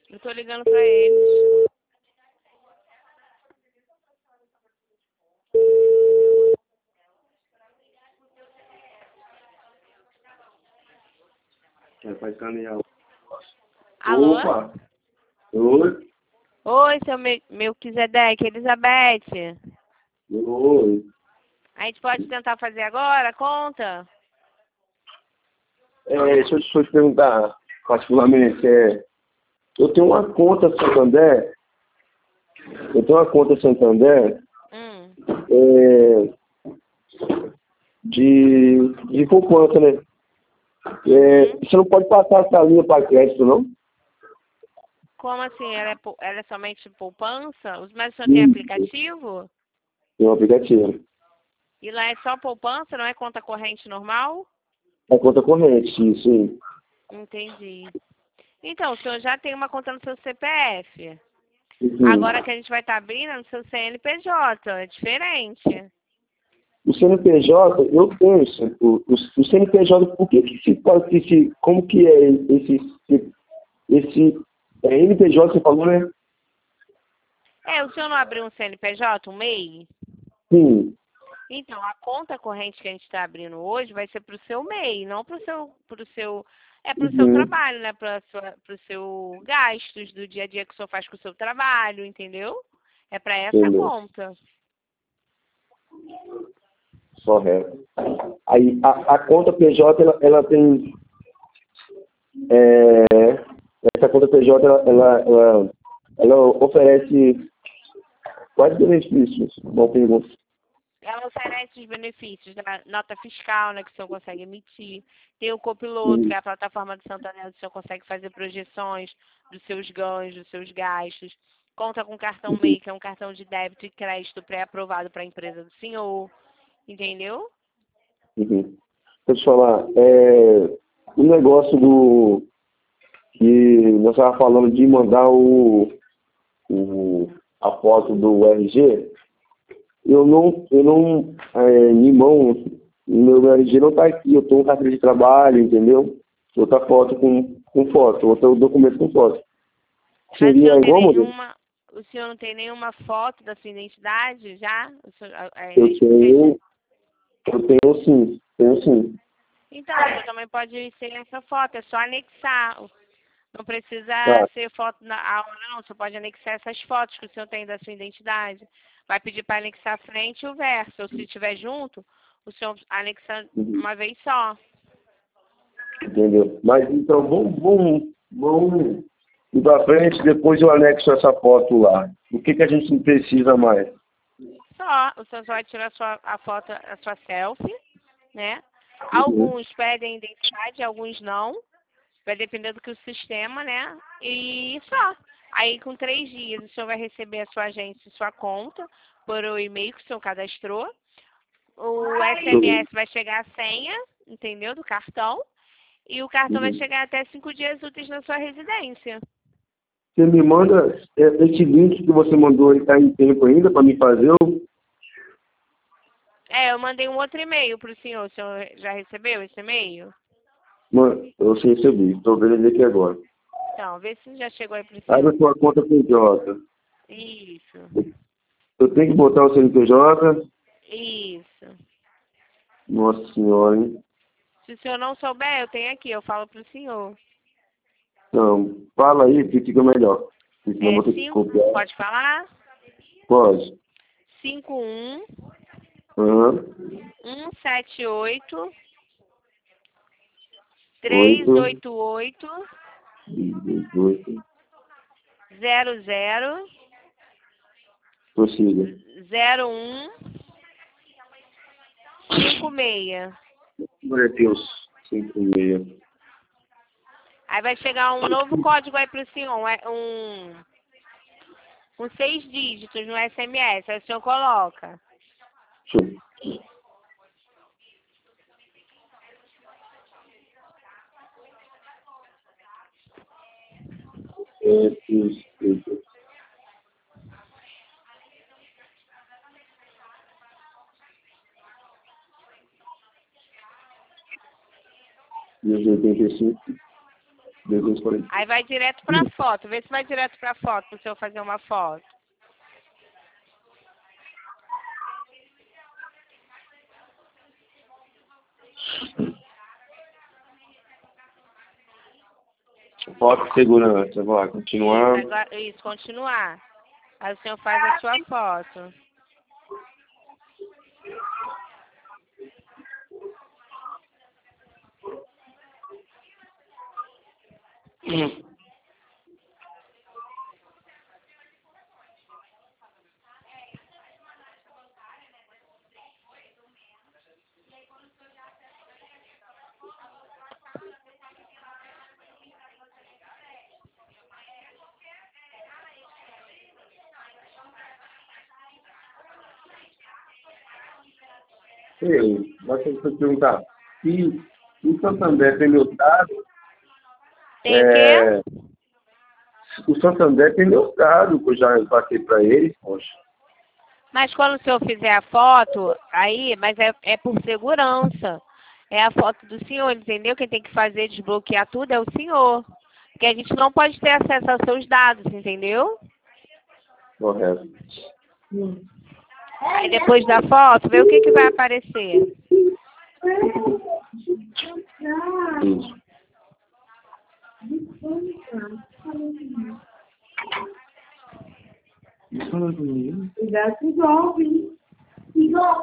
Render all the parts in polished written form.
Eu tô ligando pra eles. Faz caminhão. Alô? Opa! Oi? Oi, seu Melquisedeque, Elizabeth. Oi. A gente pode tentar fazer agora? Conta. Deixa eu te perguntar, particularmente, eu tenho uma conta Santander, Hum. de poupança, né? Você não pode passar essa linha para crédito, não? Como assim? Ela é somente poupança? Mas o senhor tem Isso. aplicativo? Tem um aplicativo. E lá é só poupança, não é conta corrente normal? É conta corrente, isso aí. Entendi. Então, o senhor já tem uma conta no seu CPF. Uhum. Agora que a gente vai estar abrindo é no seu CNPJ, é diferente. O CNPJ, eu tenho o CNPJ, por que se pode, como que é esse NPJ, você falou, né? O senhor não abriu um CNPJ, um MEI? Sim. Então, a conta corrente que a gente está abrindo hoje vai ser para o seu MEI, não para o seu Uhum. trabalho, né? Para o seu gastos do dia a dia que o senhor faz com o seu trabalho, entendeu? É para essa Entendeu? conta. Correto. Aí, a conta PJ, ela tem, é, essa conta PJ, ela oferece quais benefícios? Boa pergunta. Ela oferece os benefícios da nota fiscal, né, que o senhor consegue emitir. Tem o Copiloto, que Uhum. é a plataforma do Santander, onde o senhor consegue fazer projeções dos seus ganhos, dos seus gastos. Conta com cartão Uhum. MEI, que é um cartão de débito e crédito pré-aprovado para a empresa do senhor. Entendeu? Uhum. Deixa eu te falar, o negócio que nós estávamos falando de mandar a foto do RG, em mão, meu RG não está aqui, eu estou com carteira de trabalho, entendeu? Outra foto com foto, outro documento com foto. Mas o senhor Seria não tem igual, modelo? o senhor não tem nenhuma foto da sua identidade já? O senhor, Eu mesmo que seja. tenho sim. Então, o senhor também pode ser essa foto, é só anexar. Não precisa Tá. ser foto na aula, não. Você pode anexar essas fotos que o senhor tem da sua identidade. Vai pedir para anexar a frente e o verso. Ou se estiver junto, o senhor anexa Uhum. uma vez só. Entendeu? Mas então, vamos ir para frente, depois eu anexo essa foto lá. O que a gente precisa mais? Só. O senhor só vai tirar a foto, a sua selfie, né? Uhum. Alguns pedem identidade, alguns não. Vai depender do que o sistema, né? E só. Aí, com 3 dias, o senhor vai receber a sua agência e sua conta por o e-mail que o senhor cadastrou. O Uhum. SMS vai chegar a senha, entendeu? Do cartão. E o cartão vai Uhum. chegar até 5 dias úteis na sua residência. Você me manda esse link que você mandou, ele está em tempo ainda para me fazer? Eu mandei um outro e-mail para o senhor. O senhor já recebeu esse e-mail? Mano, eu recebi, estou vendo ele aqui agora. Então, vê se já chegou aí para o Abre a senhor. sua conta PJ. Isso. Eu tenho que botar o CNPJ? Isso. Nossa senhora, hein? Se o senhor não souber, eu tenho aqui. Eu falo para o senhor. Não, fala aí que fica melhor. Porque senão eu É vou ter que 5. copiar. Pode falar? Pode. 51 Aham. 178 8, 388 18. 00 Prossiga. 01 56. Glória a Deus. 56. Aí vai chegar um novo código aí pro senhor, um 6 dígitos no SMS. Aí o senhor coloca. Show. Isso. 85. 240. Aí vai direto pra foto. Vê se vai direto pra foto, pro senhor fazer uma foto. Foto de segurança, vai, continuar. Isso, continuar. Aí o senhor faz a sua foto. Ei, mas deixa eu te perguntar. Se o Santander tem meus dados, Tem o quê? o Santander tem meus dados, que eu já passei para eles, poxa. Mas quando o senhor fizer a foto, aí, mas é por segurança. É a foto do senhor, entendeu? Quem tem que fazer, desbloquear tudo é o senhor. Porque a gente não pode ter acesso aos seus dados, entendeu? Correto. Aí depois da foto, vê o que vai aparecer. Isso. Cuidado com o golpe, hein? Igual.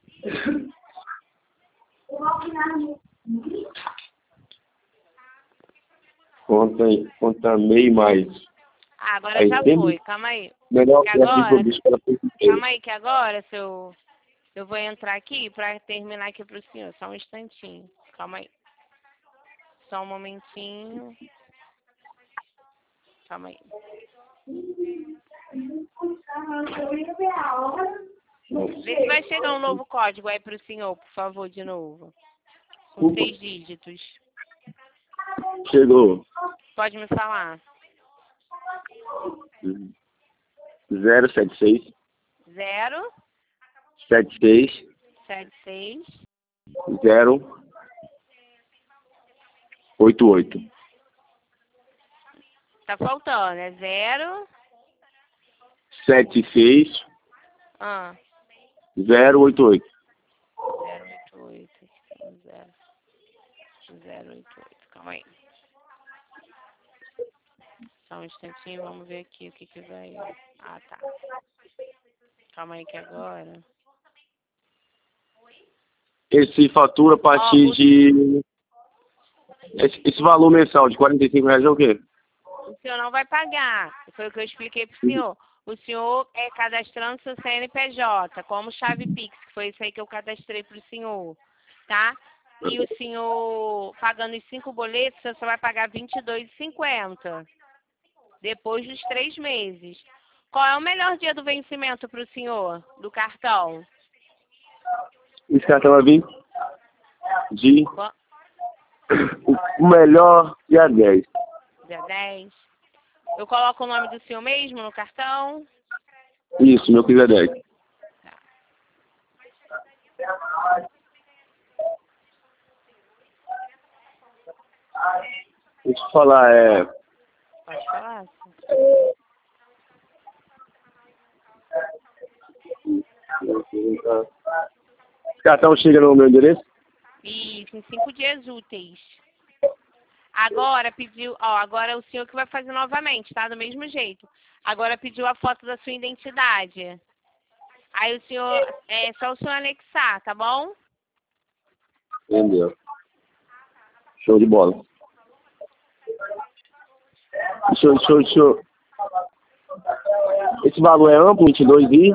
Conta meio mais. Ah, agora Aí já tem- foi, calma aí. Melhor Que que aqui agora- pro bicho para Calma aí que agora, seu... Eu vou entrar aqui pra terminar aqui pro senhor. Só um instantinho. Calma aí. Só um momentinho. Calma aí. Vê se vai chegar um novo código aí pro senhor, por favor, de novo. Com 6 dígitos. Chegou. Pode me falar. 076 0, 76 76, 088. tá faltando, é 0, 76 088. 088, 088, calma aí. Só um instantinho, vamos ver aqui o que vai... Ah, tá. Calma aí que agora... Esse fatura a partir de... Esse valor mensal de R$45 é o quê? O senhor não vai pagar. Foi o que eu expliquei pro senhor. O senhor é cadastrando seu CNPJ como chave Pix, que foi isso aí que eu cadastrei pro senhor, tá? E o senhor pagando os 5 boletos, o senhor só vai pagar R$22,50 depois dos 3 meses. Qual é o melhor dia do vencimento pro senhor, do cartão? Esse cartão vai vir de... Qua- O melhor dia 10. Dia 10. Eu coloco o nome do senhor mesmo no cartão? Isso, meu quiser 10. Deixa eu falar, Pode falar. Esse cartão chega no meu endereço? Isso, em 5 dias úteis. Agora pediu, ó, agora é o senhor que vai fazer novamente, tá? Do mesmo jeito. Agora pediu a foto da sua identidade. Aí o senhor, é só o senhor anexar, tá bom? Entendeu. Show de bola. Show. Esse valor é amplo, 22 e...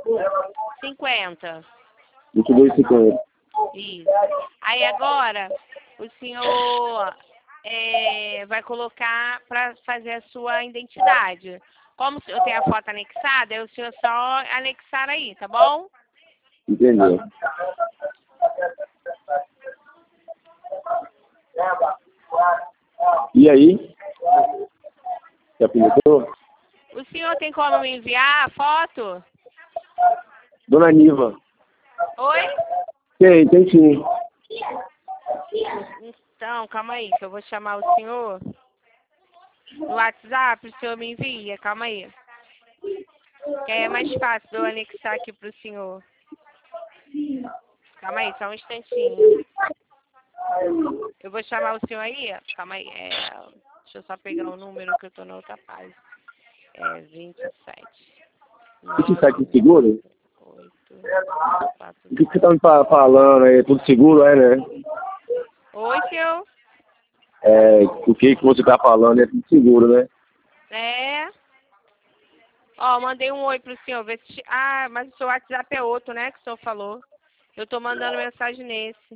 50. 22,50. Isso. Aí agora o senhor vai colocar para fazer a sua identidade. Como o senhor tem a foto anexada, é o senhor só anexar aí, tá bom? Entendeu. E aí? Já pintou? O senhor tem como me enviar a foto? Dona Niva. Oi? Tem sim. Então, calma aí, que eu vou chamar o senhor. No WhatsApp, o senhor me envia, calma aí. Que aí é mais fácil de eu anexar aqui pro senhor. Calma aí, só um instantinho. Eu vou chamar o senhor aí, calma aí. Deixa eu só pegar o número que eu tô na outra página. 27. 27 de seguro? 8, O que você tá me falando aí? Tudo seguro, né? Oi, senhor. O que você tá falando é tudo seguro, né? Ó, mandei um oi pro senhor. Vê se... Ah, mas o seu WhatsApp é outro, né? Que o senhor falou. Eu tô mandando mensagem nesse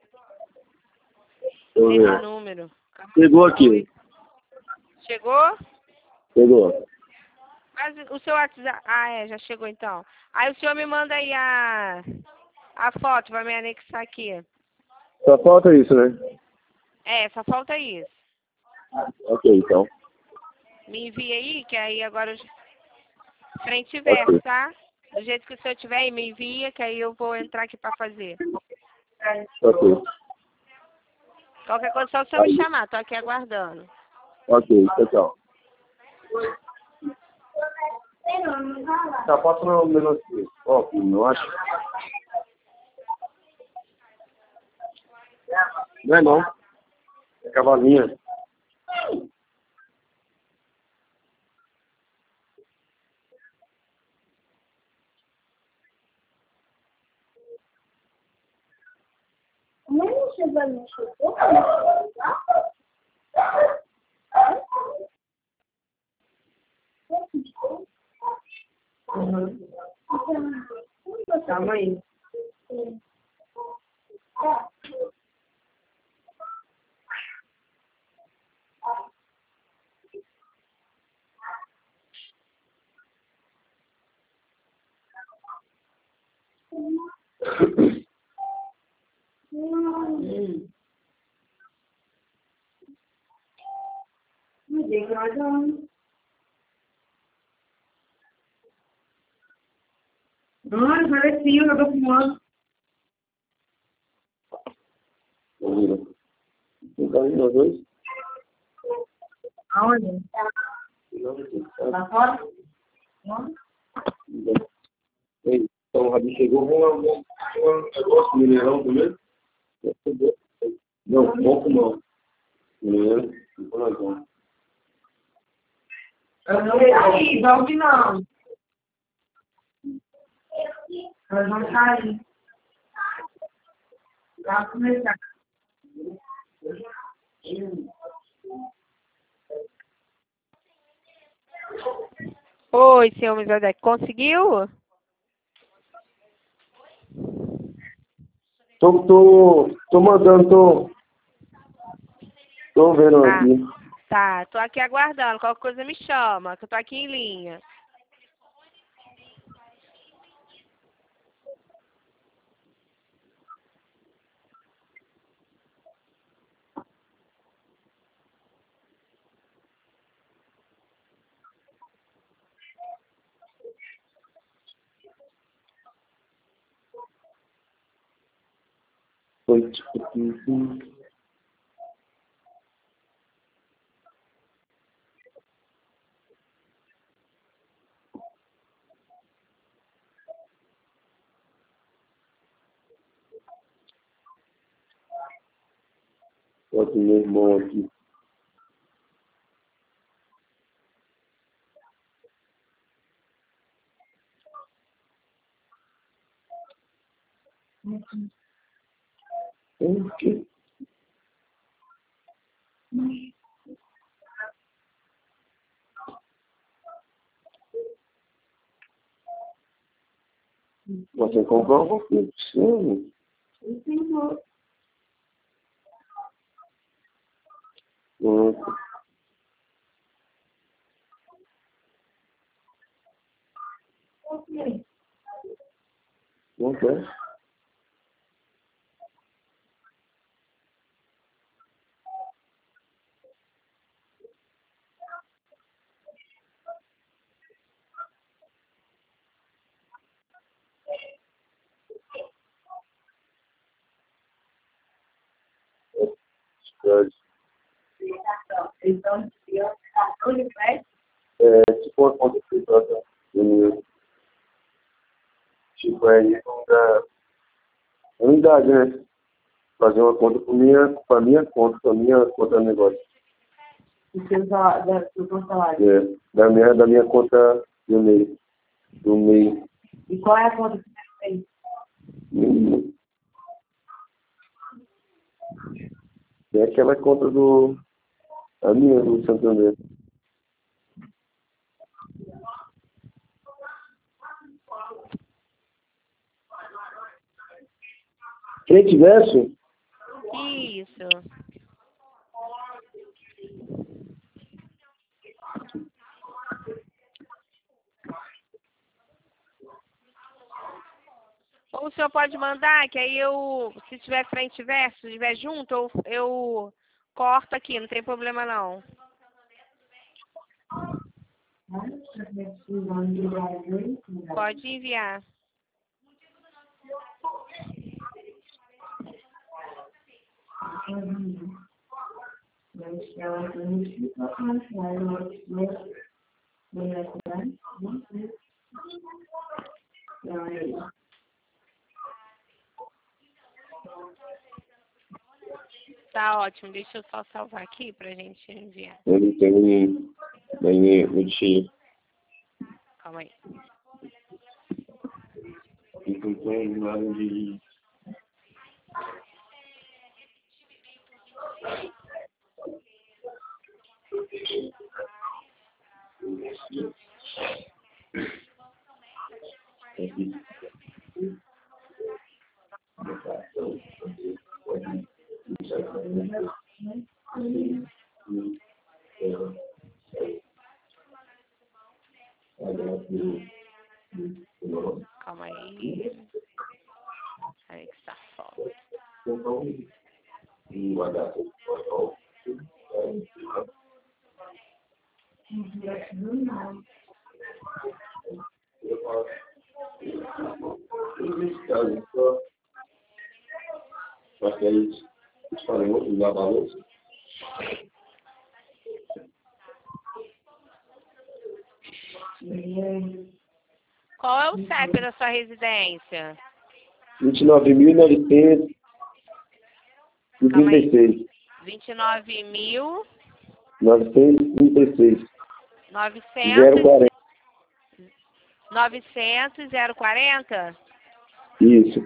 número. Chegou aqui. Chegou? Chegou. Mas o seu WhatsApp... Ah, já chegou então. Aí o senhor me manda aí a foto pra me anexar aqui. Só falta isso, né? Só falta isso. Ok, então. Me envia aí, que aí agora... Frente e verso, tá? Do jeito que o senhor tiver aí, me envia, que aí eu vou entrar aqui pra fazer. Ok. Qualquer coisa, só o senhor me chamar. Tô aqui aguardando. Ok, tchau. Tá, passa no minutinho. Ó, não acho. Não é não. É cavalinha. Não chegou, não chegou? Calma aí. Ai, parecia, eu tô fumando. Então, nós dois. Aonde? Lá fora? Então, o Rabi chegou com um negócio, mineirão também. Não, bom não. Mineiro, depois nós vamos. Eu não sei aí, vamos não. Nós vamos sair. Vai começar. Oi, senhor Misadek. Conseguiu? Tô mandando, tô vendo aqui. Tá, tô aqui aguardando. Qualquer coisa me chama, que eu tô aqui em linha. Foi tipo... Outro meu irmão aqui. Que? Você comprou alguma coisa? Sim. Não quer? Então, Tipo uma conta privada. Tipo, unidade, né? Fazer uma conta com a minha conta de negócio. Do seu salário. Da minha conta do MEI. E qual é a conta que você tem? É aquela conta a minha do Santander. Frente e verso? Isso. Ou o senhor pode mandar, que aí se tiver frente e verso, se estiver junto, eu corto aqui, não tem problema não. Pode enviar. Tá ótimo, deixa eu só salvar aqui pra gente enviar. Eu não tenho nem tio. Calma aí. Não tem nada de... Calma aí. Aí que está foda. Acho que aí eles fazem outro lavar louça. Qual é o CEP da sua residência? 29.936. 29.900 936. 040? Isso.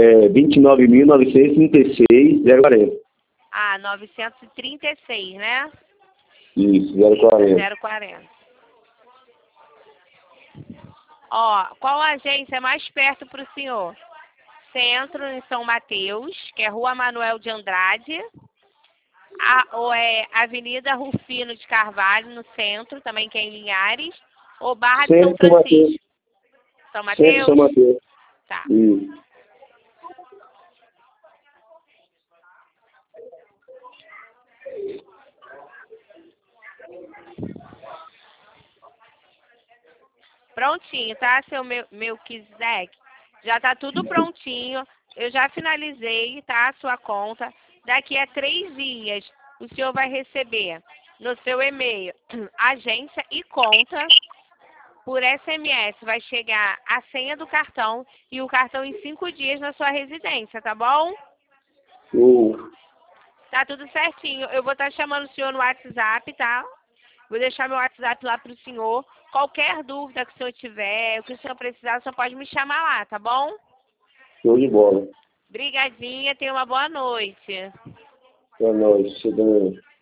29.936, 040. Ah, 936, né? Isso, 040. 040. Ó, qual agência é mais perto para o senhor? Centro, em São Mateus, que é Rua Manuel de Andrade. Ou é Avenida Rufino de Carvalho, no centro, também que é em Linhares. Ou Barra de São Francisco. São Mateus? São Mateus. Tá. Isso. Prontinho, tá, seu Melquisedeque? Já tá tudo prontinho. Eu já finalizei, tá, a sua conta. Daqui a 3 dias, o senhor vai receber no seu e-mail agência e conta. Por SMS vai chegar a senha do cartão e o cartão em 5 dias na sua residência, tá bom? Tá tudo certinho. Eu vou estar chamando o senhor no WhatsApp, tá? Vou deixar meu WhatsApp lá pro senhor. Qualquer dúvida que o senhor tiver, o que o senhor precisar, o senhor pode me chamar lá, tá bom? Show de bola. Brigadinha, tenha uma boa noite. Boa noite.